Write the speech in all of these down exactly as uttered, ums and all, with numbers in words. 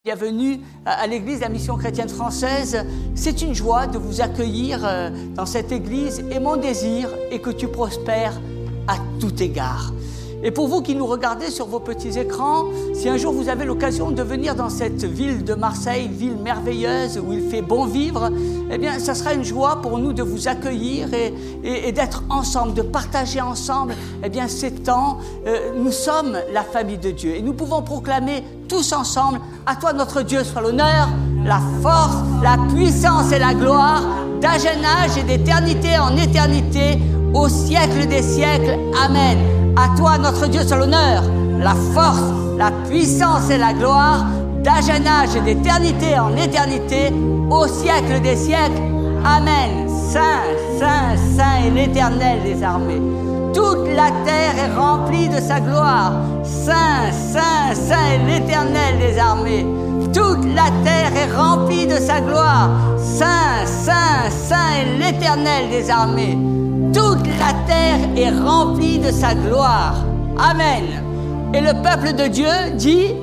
Bienvenue à l'église de la Mission chrétienne française. C'est une joie de vous accueillir dans cette église et mon désir est que tu prospères à tout égard. Et pour vous qui nous regardez sur vos petits écrans, si un jour vous avez l'occasion de venir dans cette ville de Marseille, ville merveilleuse où il fait bon vivre, eh bien, ça sera une joie pour nous de vous accueillir et, et, et d'être ensemble, de partager ensemble, eh bien, ces temps. Euh, nous sommes la famille de Dieu et nous pouvons proclamer tous ensemble, à toi notre Dieu soit l'honneur, la force, la puissance et la gloire, d'âge en âge et d'éternité en éternité, au siècle des siècles. Amen. À toi, notre Dieu, soit l'honneur, la force, la puissance et la gloire, d'âge en âge et d'éternité en éternité, au siècle des siècles. Amen. Saint, Saint, Saint est l'Éternel des armées. Toute la terre est remplie de sa gloire. Saint, Saint, Saint est l'Éternel des armées. Toute la terre est remplie de sa gloire. Saint, Saint, Saint est l'Éternel des armées. Toute la terre est remplie de sa gloire. Amen. Et le peuple de Dieu dit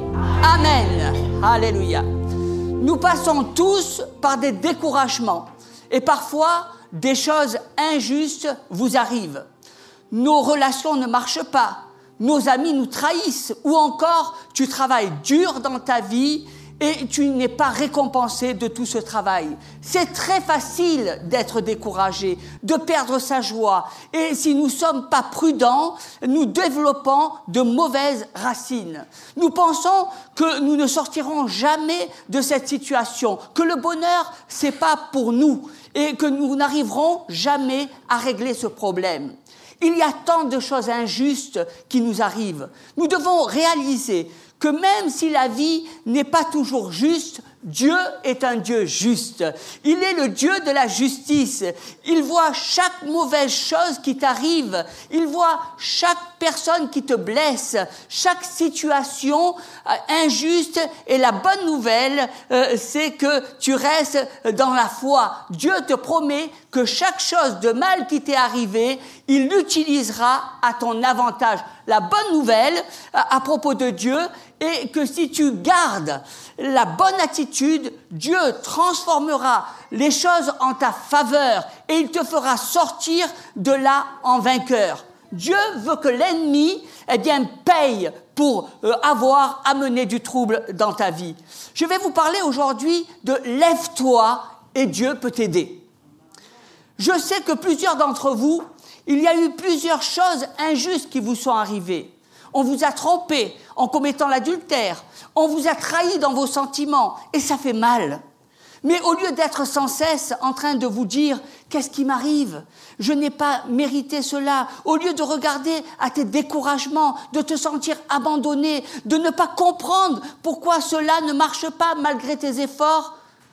Amen. Alléluia. Nous passons tous par des découragements et parfois des choses injustes vous arrivent. Nos relations ne marchent pas, nos amis nous trahissent ou encore tu travailles dur dans ta vie et tu n'es pas récompensé de tout ce travail. C'est très facile d'être découragé, de perdre sa joie. Et si nous ne sommes pas prudents, nous développons de mauvaises racines. Nous pensons que nous ne sortirons jamais de cette situation, que le bonheur, c'est pas pour nous et que nous n'arriverons jamais à régler ce problème. Il y a tant de choses injustes qui nous arrivent. Nous devons réaliser que même si la vie n'est pas toujours juste, Dieu est un Dieu juste. Il est le Dieu de la justice. Il voit chaque mauvaise chose qui t'arrive. Il voit chaque personne qui te blesse, chaque situation euh, injuste. Et la bonne nouvelle, euh, c'est que tu restes dans la foi. Dieu te promet que chaque chose de mal qui t'est arrivé, il l'utilisera à ton avantage. La bonne nouvelle à, à propos de Dieu est que si tu gardes la bonne attitude, Dieu transformera les choses en ta faveur et il te fera sortir de là en vainqueur. Dieu veut que l'ennemi, eh bien, paye pour euh, avoir amené du trouble dans ta vie. Je vais vous parler aujourd'hui de « Lève-toi et Dieu peut t'aider ». Je sais que plusieurs d'entre vous, il y a eu plusieurs choses injustes qui vous sont arrivées. On vous a trompé en commettant l'adultère. On vous a trahi dans vos sentiments et ça fait mal. Mais au lieu d'être sans cesse en train de vous dire « Qu'est-ce qui m'arrive ? Je n'ai pas mérité cela », au lieu de regarder à tes découragements, de te sentir abandonné, de ne pas comprendre pourquoi cela ne marche pas malgré tes efforts,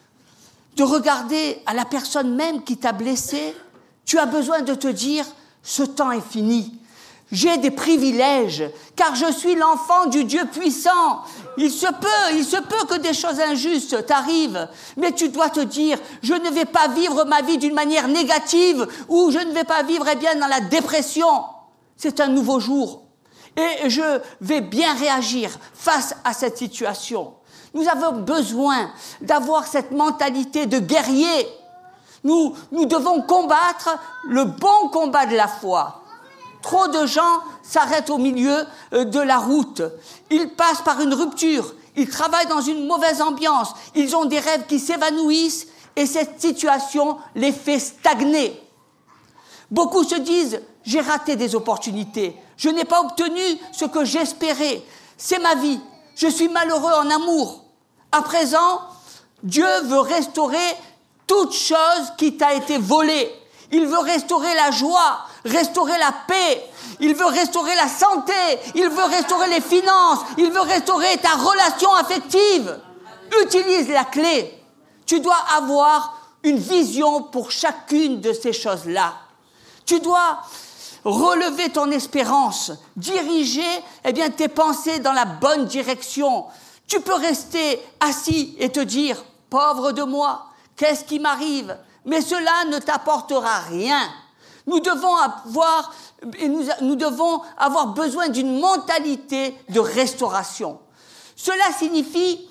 de regarder à la personne même qui t'a blessé, tu as besoin de te dire « Ce temps est fini ». J'ai des privilèges, car je suis l'enfant du Dieu puissant. Il se peut, il se peut que des choses injustes t'arrivent, mais tu dois te dire, je ne vais pas vivre ma vie d'une manière négative, ou je ne vais pas vivre eh bien dans la dépression. C'est un nouveau jour, et je vais bien réagir face à cette situation. Nous avons besoin d'avoir cette mentalité de guerrier. Nous, nous devons combattre le bon combat de la foi. Trop de gens s'arrêtent au milieu de la route. Ils passent par une rupture. Ils travaillent dans une mauvaise ambiance. Ils ont des rêves qui s'évanouissent et cette situation les fait stagner. Beaucoup se disent « J'ai raté des opportunités. Je n'ai pas obtenu ce que j'espérais. C'est ma vie. Je suis malheureux en amour. » À présent, Dieu veut restaurer toute chose qui t'a été volée. Il veut restaurer la joie, restaurer la paix. Il veut restaurer la santé. Il veut restaurer les finances. Il veut restaurer ta relation affective. Utilise la clé. Tu dois avoir une vision pour chacune de ces choses-là. Tu dois relever ton espérance, diriger eh bien, tes pensées dans la bonne direction. Tu peux rester assis et te dire « Pauvre de moi, qu'est-ce qui m'arrive ?» Mais cela ne t'apportera rien. Nous devons avoir, et nous, nous devons avoir besoin d'une mentalité de restauration. Cela signifie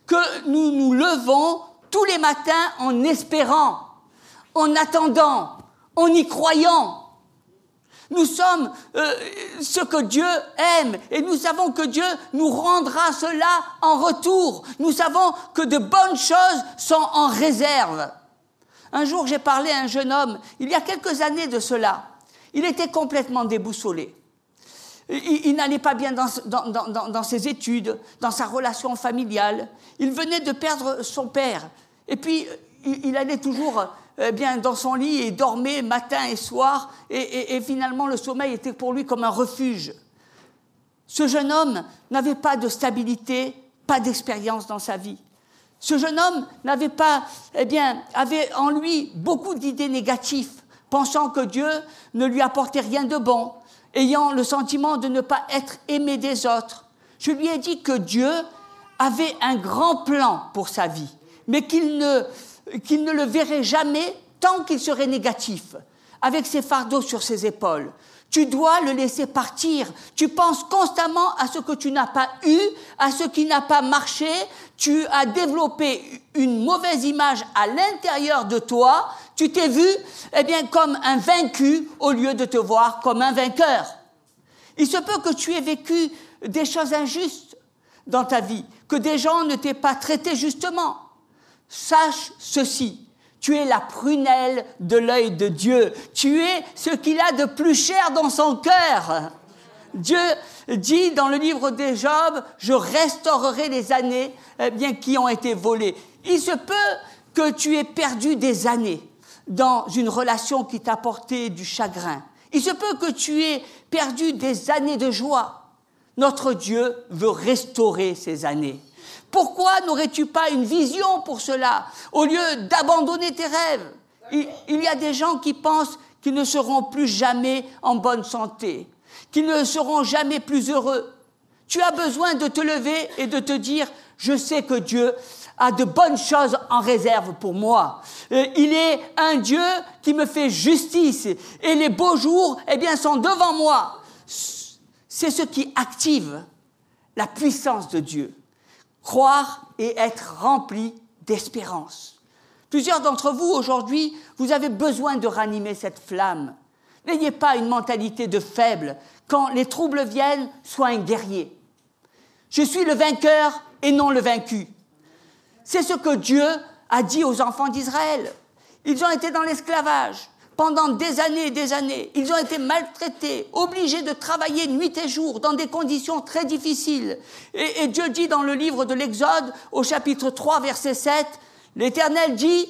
que nous nous levons tous les matins en espérant, en attendant, en y croyant. Nous sommes euh, ce que Dieu aime et nous savons que Dieu nous rendra cela en retour. Nous savons que de bonnes choses sont en réserve. Un jour, j'ai parlé à un jeune homme, il y a quelques années de cela. Il était complètement déboussolé. Il, il n'allait pas bien dans, dans, dans, dans ses études, dans sa relation familiale. Il venait de perdre son père. Et puis, il, il allait toujours eh bien, dans son lit et dormait matin et soir. Et, et, et finalement, le sommeil était pour lui comme un refuge. Ce jeune homme n'avait pas de stabilité, pas d'expérience dans sa vie. Ce jeune homme n'avait pas, eh bien, avait en lui beaucoup d'idées négatives, pensant que Dieu ne lui apportait rien de bon, ayant le sentiment de ne pas être aimé des autres. Je lui ai dit que Dieu avait un grand plan pour sa vie, mais qu'il ne, qu'il ne le verrait jamais tant qu'il serait négatif, avec ses fardeaux sur ses épaules. Tu dois le laisser partir. Tu penses constamment à ce que tu n'as pas eu, à ce qui n'a pas marché. Tu as développé une mauvaise image à l'intérieur de toi. Tu t'es vu, eh bien, comme un vaincu au lieu de te voir comme un vainqueur. Il se peut que tu aies vécu des choses injustes dans ta vie, que des gens ne t'aient pas traité justement. Sache ceci. Tu es la prunelle de l'œil de Dieu. Tu es ce qu'il a de plus cher dans son cœur. Dieu dit dans le livre des Job, « Je restaurerai les années eh bien, qui ont été volées. » Il se peut que tu aies perdu des années dans une relation qui t'a apporté du chagrin. Il se peut que tu aies perdu des années de joie. Notre Dieu veut restaurer ces années. Pourquoi n'aurais-tu pas une vision pour cela, au lieu d'abandonner tes rêves? Il, il y a des gens qui pensent qu'ils ne seront plus jamais en bonne santé, qu'ils ne seront jamais plus heureux. Tu as besoin de te lever et de te dire, je sais que Dieu a de bonnes choses en réserve pour moi. Il est un Dieu qui me fait justice et les beaux jours, eh bien, sont devant moi. C'est ce qui active la puissance de Dieu. Croire et être rempli d'espérance. Plusieurs d'entre vous, aujourd'hui, vous avez besoin de ranimer cette flamme. N'ayez pas une mentalité de faible. Quand les troubles viennent, sois un guerrier. Je suis le vainqueur et non le vaincu. C'est ce que Dieu a dit aux enfants d'Israël. Ils ont été dans l'esclavage pendant des années et des années. Ils ont été maltraités, obligés de travailler nuit et jour dans des conditions très difficiles. Et, et Dieu dit dans le livre de l'Exode, au chapitre trois, verset sept, l'Éternel dit,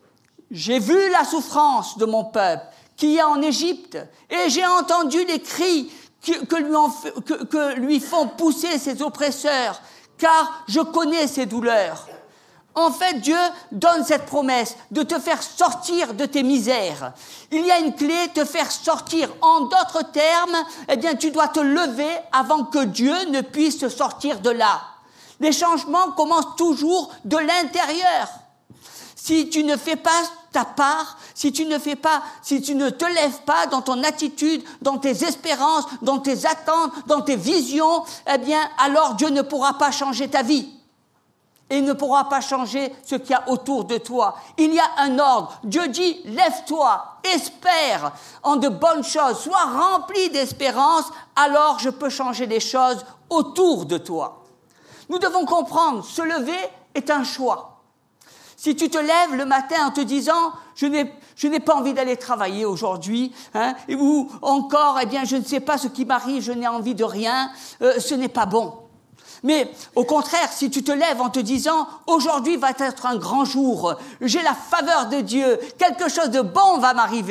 « J'ai vu la souffrance de mon peuple qui est en Égypte, et j'ai entendu les cris que, que, lui, en, que, que lui font pousser ses oppresseurs, car je connais ses douleurs. » En fait, Dieu donne cette promesse de te faire sortir de tes misères. Il y a une clé, te faire sortir. En d'autres termes, eh bien, tu dois te lever avant que Dieu ne puisse te sortir de là. Les changements commencent toujours de l'intérieur. Si tu ne fais pas ta part, si tu ne fais pas, si tu ne te lèves pas dans ton attitude, dans tes espérances, dans tes attentes, dans tes visions, eh bien, alors Dieu ne pourra pas changer ta vie. Et ne pourra pas changer ce qu'il y a autour de toi. Il y a un ordre. Dieu dit, lève-toi, espère en de bonnes choses, sois rempli d'espérance, alors je peux changer les choses autour de toi. Nous devons comprendre, se lever est un choix. Si tu te lèves le matin en te disant, je n'ai, je n'ai pas envie d'aller travailler aujourd'hui, hein, ou encore, eh bien, je ne sais pas ce qui m'arrive, je n'ai envie de rien, euh, ce n'est pas bon. Mais au contraire, si tu te lèves en te disant « Aujourd'hui va être un grand jour, j'ai la faveur de Dieu, quelque chose de bon va m'arriver ».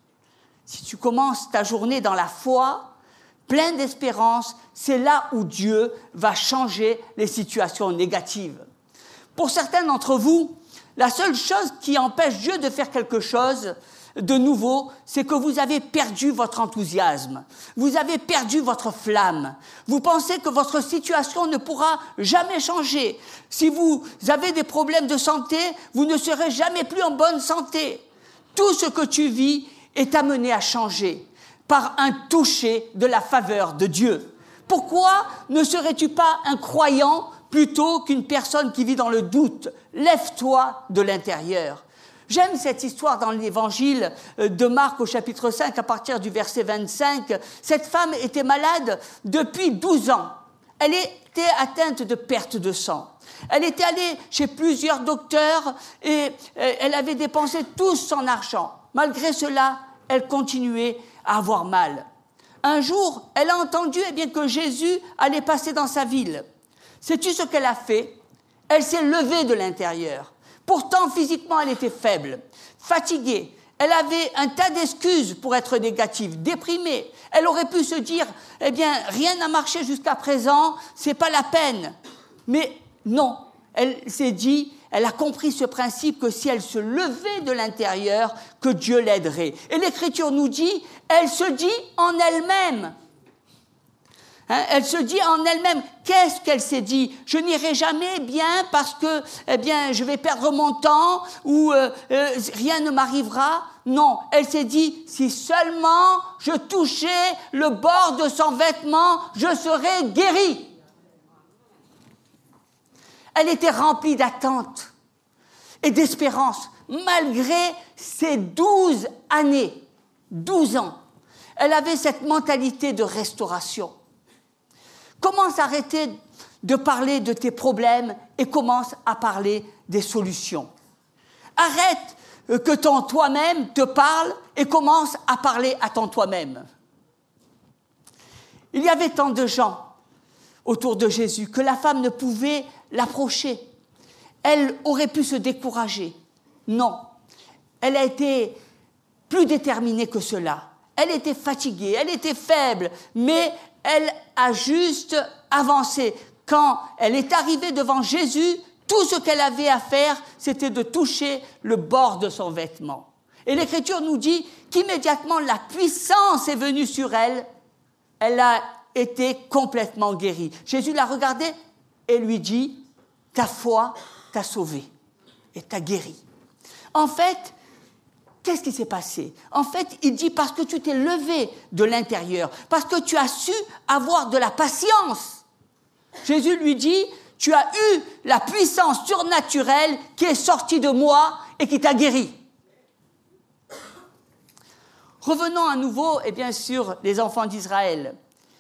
Si tu commences ta journée dans la foi, plein d'espérance, c'est là où Dieu va changer les situations négatives. Pour certains d'entre vous, la seule chose qui empêche Dieu de faire quelque chose de nouveau, c'est que vous avez perdu votre enthousiasme. Vous avez perdu votre flamme. Vous pensez que votre situation ne pourra jamais changer. Si vous avez des problèmes de santé, vous ne serez jamais plus en bonne santé. Tout ce que tu vis est amené à changer par un toucher de la faveur de Dieu. Pourquoi ne serais-tu pas un croyant plutôt qu'une personne qui vit dans le doute. Lève-toi de l'intérieur. J'aime cette histoire dans l'évangile de Marc au chapitre cinq, à partir du verset vingt-cinq. Cette femme était malade depuis douze ans. Elle était atteinte de perte de sang. Elle était allée chez plusieurs docteurs et elle avait dépensé tout son argent. Malgré cela, elle continuait à avoir mal. Un jour, elle a entendu eh bien, que Jésus allait passer dans sa ville. Sais-tu ce qu'elle a fait? Elle s'est levée de l'intérieur. Pourtant, physiquement, elle était faible, fatiguée. Elle avait un tas d'excuses pour être négative, déprimée. Elle aurait pu se dire, eh bien, rien n'a marché jusqu'à présent, c'est pas la peine. Mais non, elle s'est dit, elle a compris ce principe que si elle se levait de l'intérieur, que Dieu l'aiderait. Et l'Écriture nous dit, elle se dit en elle-même. Hein, elle se dit en elle-même, qu'est-ce qu'elle s'est dit? Je n'irai jamais bien parce que eh bien, je vais perdre mon temps ou euh, euh, rien ne m'arrivera. Non, elle s'est dit, si seulement je touchais le bord de son vêtement, je serais guérie. Elle était remplie d'attente et d'espérance, malgré ses douze années, douze ans. Elle avait cette mentalité de restauration. Commence à arrêter de parler de tes problèmes et commence à parler des solutions. Arrête que ton toi-même te parle et commence à parler à ton toi-même. Il y avait tant de gens autour de Jésus que la femme ne pouvait l'approcher. Elle aurait pu se décourager. Non, elle a été plus déterminée que cela. Elle était fatiguée, elle était faible, mais elle a juste avancé. Quand elle est arrivée devant Jésus, tout ce qu'elle avait à faire, c'était de toucher le bord de son vêtement. Et l'Écriture nous dit qu'immédiatement la puissance est venue sur elle. Elle a été complètement guérie. Jésus l'a regardée et lui dit, ta foi t'a sauvée et t'a guérie. En fait, qu'est-ce qui s'est passé? En fait, il dit parce que tu t'es levé de l'intérieur, parce que tu as su avoir de la patience. Jésus lui dit, tu as eu la puissance surnaturelle qui est sortie de moi et qui t'a guéri. Revenons à nouveau, et bien sûr, les enfants d'Israël.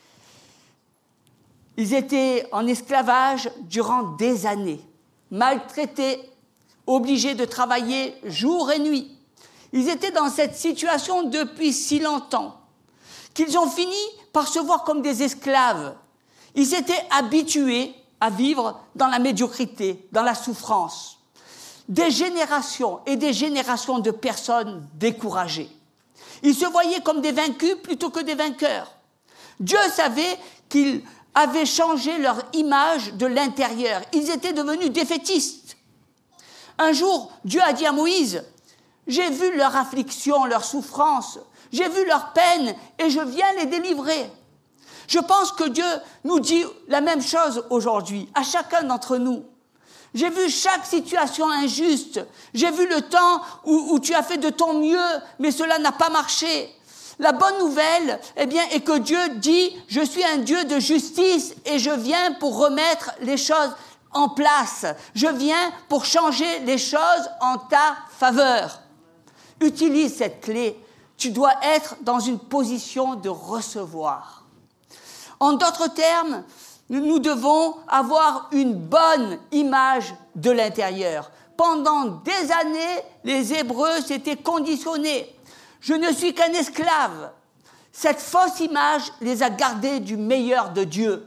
Ils étaient en esclavage durant des années, maltraités, obligés de travailler jour et nuit. Ils étaient dans cette situation depuis si longtemps qu'ils ont fini par se voir comme des esclaves. Ils étaient habitués à vivre dans la médiocrité, dans la souffrance. Des générations et des générations de personnes découragées. Ils se voyaient comme des vaincus plutôt que des vainqueurs. Dieu savait qu'ils avaient changé leur image de l'intérieur. Ils étaient devenus défaitistes. Un jour, Dieu a dit à Moïse, « J'ai vu leur affliction, leur souffrance, j'ai vu leur peine et je viens les délivrer. » Je pense que Dieu nous dit la même chose aujourd'hui, à chacun d'entre nous. J'ai vu chaque situation injuste, j'ai vu le temps où, où tu as fait de ton mieux, mais cela n'a pas marché. La bonne nouvelle, eh bien, est que Dieu dit, je suis un Dieu de justice et je viens pour remettre les choses en place. Je viens pour changer les choses en ta faveur. Utilise cette clé. Tu dois être dans une position de recevoir. En d'autres termes, nous devons avoir une bonne image de l'intérieur. Pendant des années, les Hébreux s'étaient conditionnés. Je ne suis qu'un esclave. Cette fausse image les a gardés du meilleur de Dieu.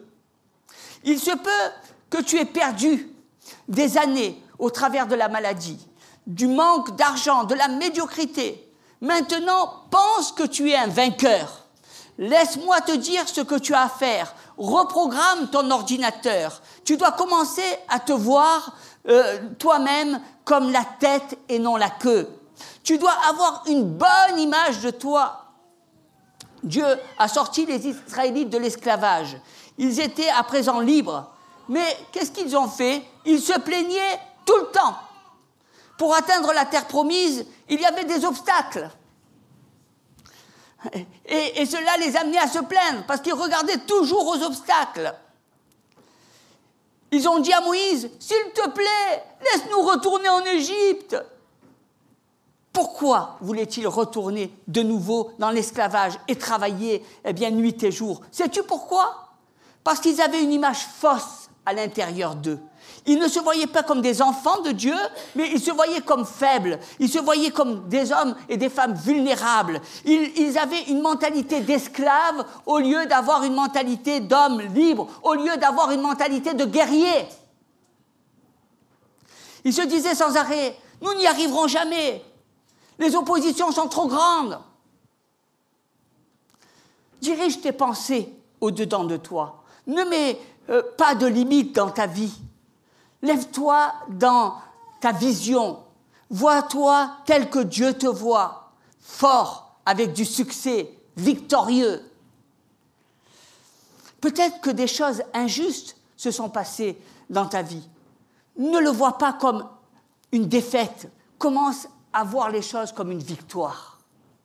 Il se peut que tu aies perdu des années au travers de la maladie, du manque d'argent, de la médiocrité. Maintenant, pense que tu es un vainqueur. Laisse-moi te dire ce que tu as à faire. Reprogramme ton ordinateur. Tu dois commencer à te voir euh, toi-même comme la tête et non la queue. Tu dois avoir une bonne image de toi. Dieu a sorti les Israélites de l'esclavage. Ils étaient à présent libres. Mais qu'est-ce qu'ils ont fait? Ils se plaignaient tout le temps. Pour atteindre la terre promise, il y avait des obstacles. Et, et cela les amenait à se plaindre, parce qu'ils regardaient toujours aux obstacles. Ils ont dit à Moïse, « S'il te plaît, laisse-nous retourner en Égypte. » Pourquoi voulait-il retourner de nouveau dans l'esclavage et travailler eh bien, nuit et jour? Sais-tu pourquoi? Parce qu'ils avaient une image fausse à l'intérieur d'eux. Ils ne se voyaient pas comme des enfants de Dieu, mais ils se voyaient comme faibles. Ils se voyaient comme des hommes et des femmes vulnérables. Ils, ils avaient une mentalité d'esclaves au lieu d'avoir une mentalité d'hommes libres, au lieu d'avoir une mentalité de guerriers. Ils se disaient sans arrêt, « Nous n'y arriverons jamais. Les oppositions sont trop grandes. » Dirige tes pensées au-dedans de toi. Ne mets euh, pas de limites dans ta vie. Lève-toi dans ta vision. Vois-toi tel que Dieu te voit, fort, avec du succès, victorieux. Peut-être que des choses injustes se sont passées dans ta vie. Ne le vois pas comme une défaite. Commence à voir les choses comme une victoire.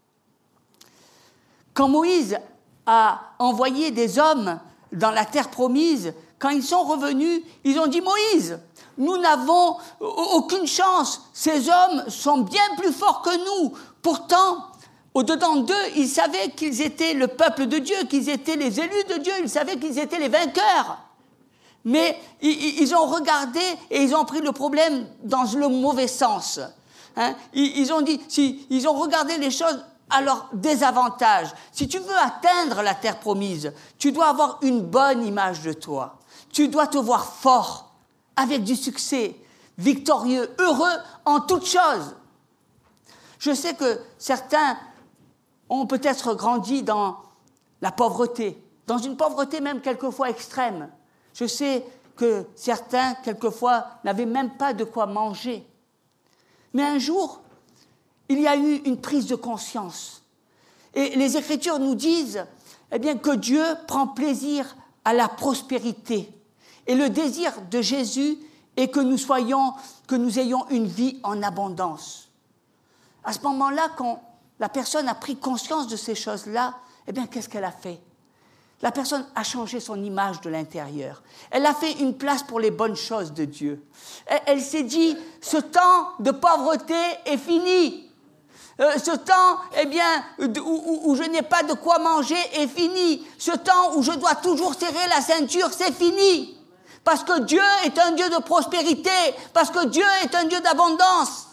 Quand Moïse a envoyé des hommes dans la terre promise, quand ils sont revenus, ils ont dit « Moïse, nous n'avons aucune chance, ces hommes sont bien plus forts que nous. » Pourtant, au-dedans d'eux, ils savaient qu'ils étaient le peuple de Dieu, qu'ils étaient les élus de Dieu, ils savaient qu'ils étaient les vainqueurs. Mais ils ont regardé et ils ont pris le problème dans le mauvais sens. Hein? Ils ont dit, si, ils ont regardé les choses à leur désavantage. Si tu veux atteindre la terre promise, tu dois avoir une bonne image de toi. Tu dois te voir fort, avec du succès, victorieux, heureux en toutes choses. Je sais que certains ont peut-être grandi dans la pauvreté, dans une pauvreté même quelquefois extrême. Je sais que certains, quelquefois, n'avaient même pas de quoi manger. Mais un jour, il y a eu une prise de conscience. Et les Écritures nous disent eh bien, que Dieu prend plaisir à la prospérité. Et le désir de Jésus est que nous soyons, que nous ayons une vie en abondance. À ce moment-là, quand la personne a pris conscience de ces choses-là, eh bien, qu'est-ce qu'elle a fait? La personne a changé son image de l'intérieur. Elle a fait une place pour les bonnes choses de Dieu. Elle, elle s'est dit, ce temps de pauvreté est fini. Euh, ce temps, eh bien, où, où, où je n'ai pas de quoi manger est fini. Ce temps où je dois toujours serrer la ceinture, c'est fini. Parce que Dieu est un Dieu de prospérité. Parce que Dieu est un Dieu d'abondance.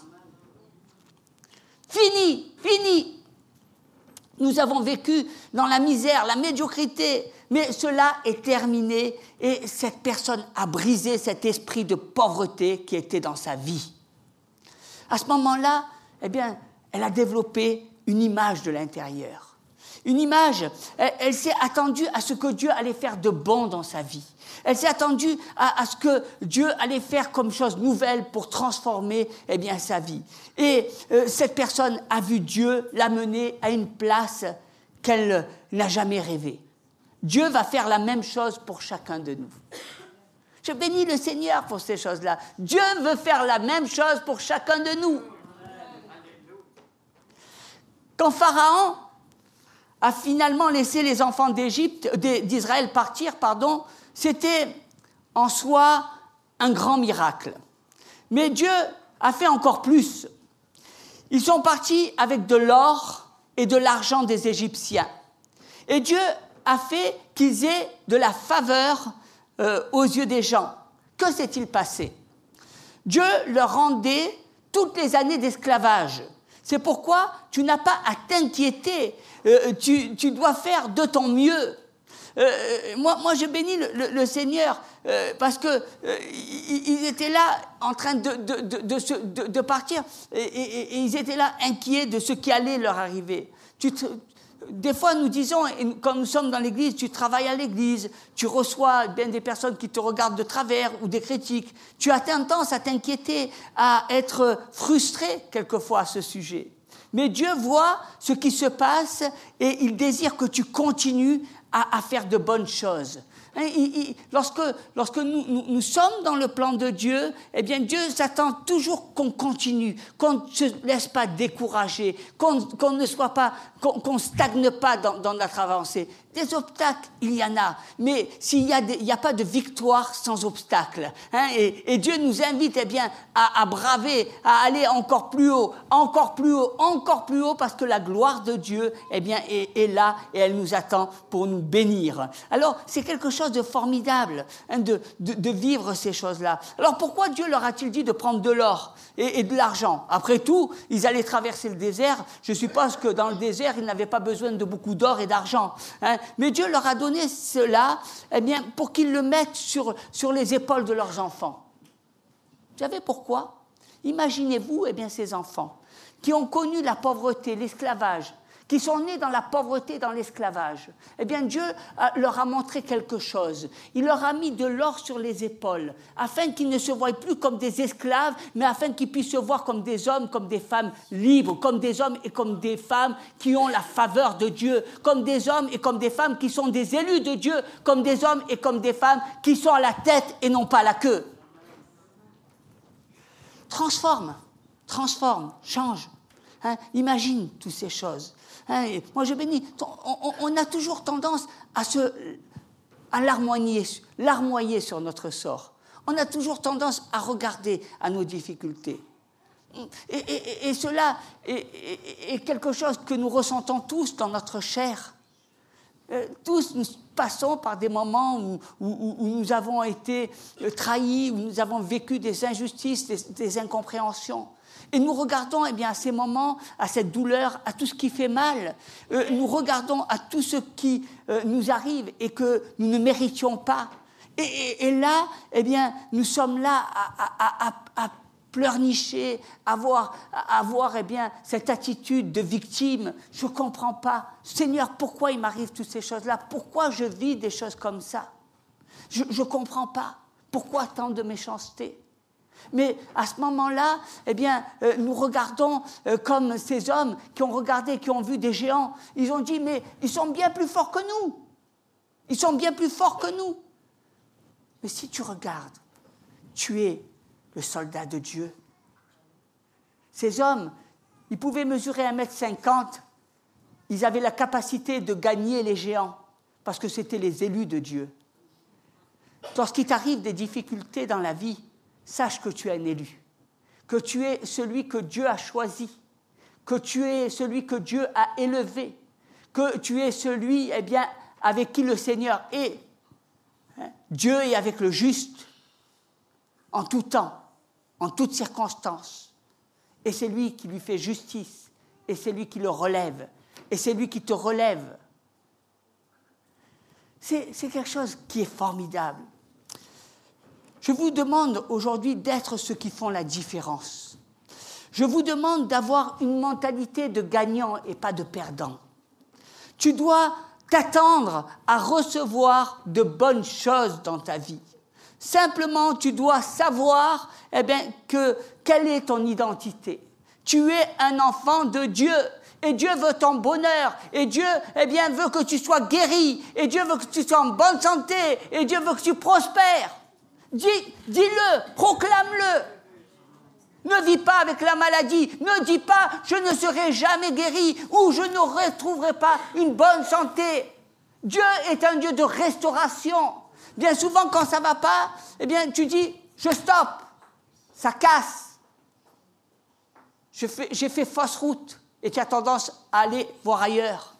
Fini, fini. Nous avons vécu dans la misère, la médiocrité, mais cela est terminé et cette personne a brisé cet esprit de pauvreté qui était dans sa vie. À ce moment-là, eh bien, elle a développé une image de l'intérieur. Une image, elle, elle s'est attendue à ce que Dieu allait faire de bon dans sa vie. Elle s'est attendue à, à ce que Dieu allait faire comme chose nouvelle pour transformer eh bien, sa vie. Et euh, cette personne a vu Dieu l'amener à une place qu'elle n'a jamais rêvée. Dieu va faire la même chose pour chacun de nous. Je bénis le Seigneur pour ces choses-là. Dieu veut faire la même chose pour chacun de nous. Quand Pharaon a finalement laissé les enfants d'Égypte, d'Israël partir, pardon, c'était en soi un grand miracle. Mais Dieu a fait encore plus. Ils sont partis avec de l'or et de l'argent des Égyptiens. Et Dieu a fait qu'ils aient de la faveur euh, aux yeux des gens. Que s'est-il passé? Dieu leur rendait toutes les années d'esclavage. C'est pourquoi tu n'as pas à t'inquiéter. Euh, tu, tu dois faire de ton mieux. Euh, moi, moi, je bénis le, le, le Seigneur euh, parce que euh, ils, ils étaient là en train de, de, de, de, de, de partir et, et, et ils étaient là inquiets de ce qui allait leur arriver. Tu te, des fois, nous disons, quand nous sommes dans l'église, tu travailles à l'église, tu reçois bien des personnes qui te regardent de travers ou des critiques. Tu as tendance à t'inquiéter, à être frustré quelquefois à ce sujet. Mais Dieu voit ce qui se passe et il désire que tu continues à, à faire de bonnes choses. Hein, il, il, lorsque lorsque nous, nous, nous sommes dans le plan de Dieu, eh bien Dieu s'attend toujours qu'on continue, qu'on ne se laisse pas décourager, qu'on, qu'on ne soit pas, qu'on, qu'on stagne pas dans, dans notre avancée. Des obstacles, il y en a, mais s'il y a des, il n'y a pas de victoire sans obstacle. Hein, et, et Dieu nous invite eh bien, à, à braver, à aller encore plus haut, encore plus haut, encore plus haut, parce que la gloire de Dieu eh bien, est, est là et elle nous attend pour nous bénir. Alors, c'est quelque chose de formidable hein, de, de, de vivre ces choses-là. Alors, pourquoi Dieu leur a-t-il dit de prendre de l'or et, et de l'argent? Après tout, ils allaient traverser le désert. Je suppose que dans le désert, ils n'avaient pas besoin de beaucoup d'or et d'argent. Hein. Mais Dieu leur a donné cela eh bien, pour qu'ils le mettent sur, sur les épaules de leurs enfants. Vous savez pourquoi? Imaginez-vous eh bien, ces enfants qui ont connu la pauvreté, l'esclavage, qui sont nés dans la pauvreté, dans l'esclavage. Eh bien, Dieu a, leur a montré quelque chose. Il leur a mis de l'or sur les épaules, afin qu'ils ne se voient plus comme des esclaves, mais afin qu'ils puissent se voir comme des hommes, comme des femmes libres, comme des hommes et comme des femmes qui ont la faveur de Dieu, comme des hommes et comme des femmes qui sont des élus de Dieu, comme des hommes et comme des femmes qui sont à la tête et non pas à la queue. Transforme, transforme, change. Hein, imagine toutes ces choses. Hein, moi, je bénis. On, on a toujours tendance à, se, à larmoyer, larmoyer sur notre sort. On a toujours tendance à regarder à nos difficultés. Et, et, et cela est, est, est quelque chose que nous ressentons tous dans notre chair. Euh, tous nous passons par des moments où, où, où nous avons été trahis, où nous avons vécu des injustices, des, des incompréhensions. Et nous regardons eh bien, à ces moments, à cette douleur, à tout ce qui fait mal. Euh, nous regardons à tout ce qui euh, nous arrive et que nous ne méritions pas. Et, et, et là, eh bien, nous sommes là à, à, à, à pleurnicher, à avoir, à avoir eh bien, cette attitude de victime. Je ne comprends pas. Seigneur, pourquoi il m'arrive toutes ces choses-là? Pourquoi je vis des choses comme ça? Je ne comprends pas. Pourquoi tant de méchanceté? Mais à ce moment-là, eh bien, euh, nous regardons euh, comme ces hommes qui ont regardé, qui ont vu des géants. Ils ont dit, mais ils sont bien plus forts que nous. Ils sont bien plus forts que nous. Mais si tu regardes, tu es le soldat de Dieu. Ces hommes, ils pouvaient mesurer un mètre cinquante. Ils avaient la capacité de gagner les géants parce que c'était les élus de Dieu. Lorsqu'il t'arrive des difficultés dans la vie, sache que tu es un élu, que tu es celui que Dieu a choisi, que tu es celui que Dieu a élevé, que tu es celui eh bien, avec qui le Seigneur est. Hein? Dieu est avec le juste, en tout temps, en toutes circonstances. Et c'est lui qui lui fait justice, et c'est lui qui le relève, et c'est lui qui te relève. C'est, c'est quelque chose qui est formidable. Je vous demande aujourd'hui d'être ceux qui font la différence. Je vous demande d'avoir une mentalité de gagnant et pas de perdant. Tu dois t'attendre à recevoir de bonnes choses dans ta vie. Simplement, tu dois savoir eh bien, que, quelle est ton identité. Tu es un enfant de Dieu. Et Dieu veut ton bonheur, et Dieu eh bien, veut que tu sois guéri, et Dieu veut que tu sois en bonne santé, et Dieu veut que tu prospères. Dis, dis-le, proclame-le. Ne vis pas avec la maladie, ne dis pas « je ne serai jamais guéri » ou « je ne retrouverai pas une bonne santé ». Dieu est un Dieu de restauration. Bien souvent, quand ça ne va pas, eh bien, tu dis « je stoppe », ça casse. Je fais, j'ai fait fausse route et tu as tendance à aller voir ailleurs.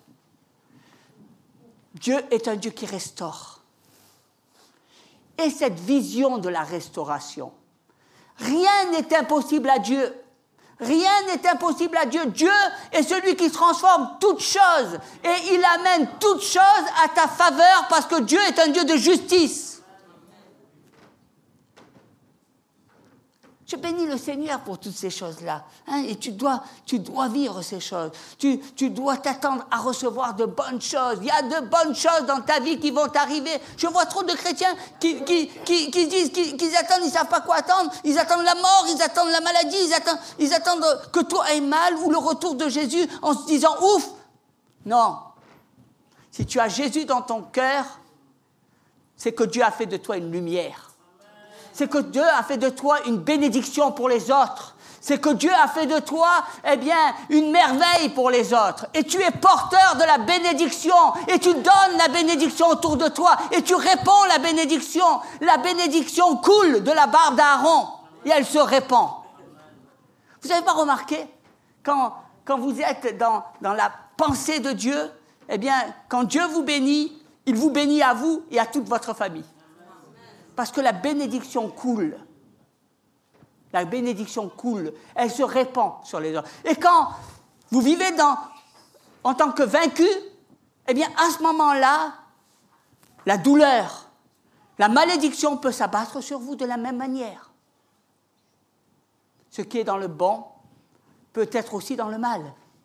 Dieu est un Dieu qui restaure. Et cette vision de la restauration, rien n'est impossible à Dieu. Rien n'est impossible à Dieu. Dieu est celui qui transforme toutes choses. Et il amène toutes choses à ta faveur parce que Dieu est un Dieu de justice. Je bénis le Seigneur pour toutes ces choses-là. Hein, et tu dois, tu dois vivre ces choses. Tu, tu dois t'attendre à recevoir de bonnes choses. Il y a de bonnes choses dans ta vie qui vont t'arriver. Je vois trop de chrétiens qui, qui, qui, qui disent qu'ils, qu'ils attendent, ils ne savent pas quoi attendre. Ils attendent la mort, ils attendent la maladie, ils attendent, ils attendent que tout aille mal ou le retour de Jésus en se disant « ouf ». Non. Si tu as Jésus dans ton cœur, c'est que Dieu a fait de toi une lumière. C'est que Dieu a fait de toi une bénédiction pour les autres. c'est que Dieu a fait de toi, eh bien, une merveille pour les autres. Et tu es porteur de la bénédiction. Et tu donnes la bénédiction autour de toi. Et tu répands la bénédiction. La bénédiction coule de la barbe d'Aaron. Et elle se répand. Vous n'avez pas remarqué, quand, quand vous êtes dans, dans la pensée de Dieu, eh bien, quand Dieu vous bénit, il vous bénit à vous et à toute votre famille. Parce que la bénédiction coule. La bénédiction coule. Elle se répand sur les autres. Et quand vous vivez dans, en tant que vaincu, eh bien, à ce moment-là, la douleur, la malédiction peut s'abattre sur vous de la même manière. Ce qui est dans le bon peut être aussi dans le mal.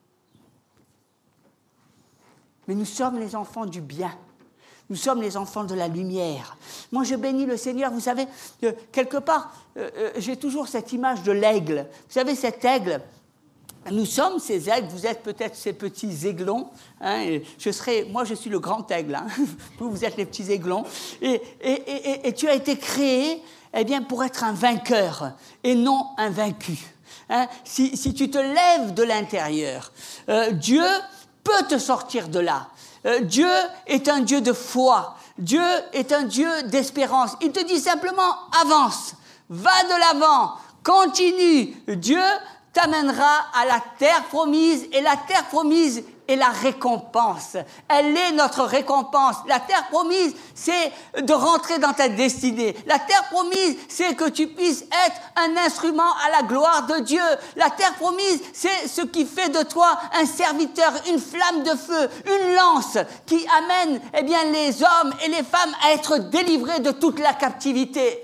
Mais nous sommes les enfants du bien. Nous sommes les enfants de la lumière. Moi, je bénis le Seigneur. Vous savez, euh, quelque part, euh, euh, j'ai toujours cette image de l'aigle. Vous savez, cet aigle, nous sommes ces aigles. Vous êtes peut-être ces petits aiglons. Hein, et je serai, moi, je suis le grand aigle. Hein. Vous, vous êtes les petits aiglons. Et, et, et, et tu as été créé, eh bien, pour être un vainqueur et non un vaincu. Hein, si, si tu te lèves de l'intérieur, euh, Dieu peut te sortir de là. Euh, Dieu est un Dieu de foi. Dieu est un Dieu d'espérance. Il te dit simplement, avance, va de l'avant, continue. Dieu t'amènera à la terre promise, et la terre promise est la récompense. Elle est notre récompense. La terre promise, c'est de rentrer dans ta destinée. La terre promise, c'est que tu puisses être un instrument à la gloire de Dieu. La terre promise, c'est ce qui fait de toi un serviteur, une flamme de feu, une lance qui amène, eh bien, les hommes et les femmes à être délivrés de toute la captivité.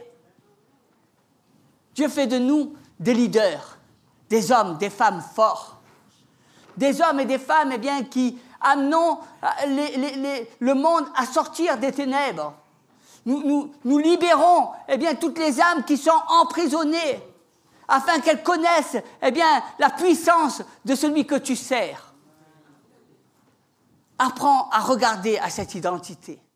Dieu fait de nous des leaders, des hommes, des femmes forts. Des hommes et des femmes, eh bien, qui amenons les, les, les, le monde à sortir des ténèbres. Nous, nous, nous libérons, eh bien, toutes les âmes qui sont emprisonnées, afin qu'elles connaissent, eh bien, la puissance de celui que tu sers. Apprends à regarder à cette identité.